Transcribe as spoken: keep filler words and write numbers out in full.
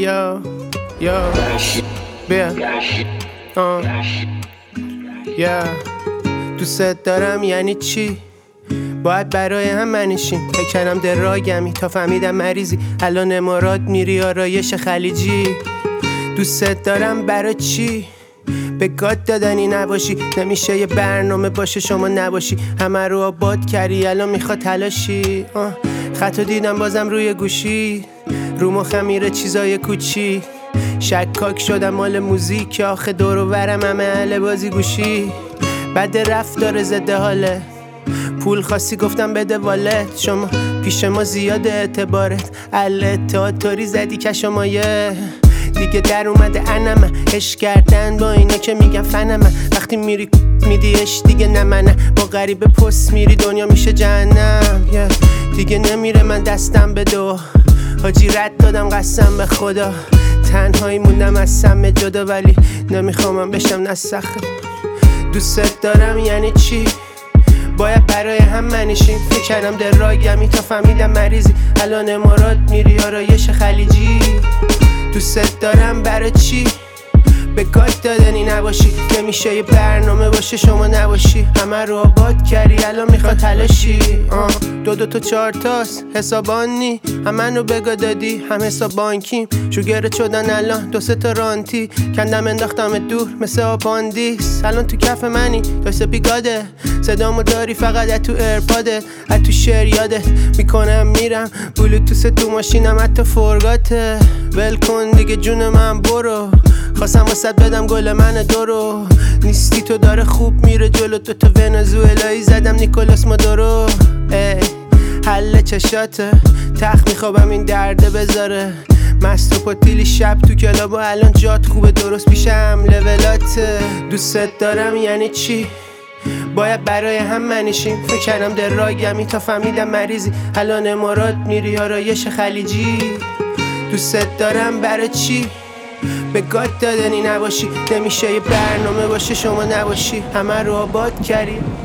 یا یا بیا آه یا دوست دارم یعنی چی؟ باید برای هم منشیم. فکر کردم دراگمی تا فهمیدم مریضی. الان امارات میری آرایش خلیجی. دوست دارم برای چی؟ به گاد دادنی نباشی. نمیشه یه برنامه باشه شما نباشی. همه رو آباد کردی الان میخواد تلاشی. آه. خطو دیدم بازم روی گوشی. رو مخم میره چیزای کوچی. شکاک شدم مال موزیک. آخه دور و برم همه اهل بازی گوشی. بد رفتار زده حاله. پول خاصی گفتم بده والت. شما پیش ما زیاد اعتبارت. الاتاتوری زدی کشمایه. دیگه در اومده انمه. عشق کردن با اینا که میگن فنمه. وقتی میری میدیش دیگه نمنه. با غریبه پست میری دنیا میشه جهنم. yeah. دیگه نمیره من دستم به دو. حاجی رد دادم قسم به خدا. تنهایی موندم از سم جدا. ولی نمیخوام بشم نسخه. دوست دارم یعنی چی؟ باید برای هم منشیم. فکر کردم دراگمی تا فهمیدم مریضی. الان امارات میری آرایش خلیجی. دوست دارم برای چی؟ به گاد دادنی نباشی. نمیشه یه برنامه باشه شما نباشی. همه رو آباد کردی الان میخواد تلاشی. آه. دو دو تا چهار تاست حسابانی. همه رو بگا دادی هم حساب بانکیم. شوگرت شدن الان دو سه تا رانتی. کندم انداختم دور مثل آپاندیس. الان تو کف منی دست بیگاده. صدامو داری فقط از تو ایرپاده. از تو شعر یادت میکنم میرم. بلوتوث تو ماشینم حتی فرگاته. ول کن دیگه جون من برو. خواستم واسه بدم گل من دورو. نیستی تو داره خوب میره جلو. تو تا ونزوئلایی زدم نیکولاس مادورو. ای حل چشاته. تخت میخوابم این درده بذاره. مست و پاتیلی شب تو کلاب و الان جات خوبه درست پیشم لولاته. دوست دارم یعنی چی؟ باید برای هم منشیم. فکر کردم دراگمی تا فهمیدم مریضی. الان امارات میری آرایش خلیجی. دوست دارم برای چی؟ به گاد دادنی نباشی. نمیشه یه برنامه باشه شما نباشی. همه رو آباد کردی.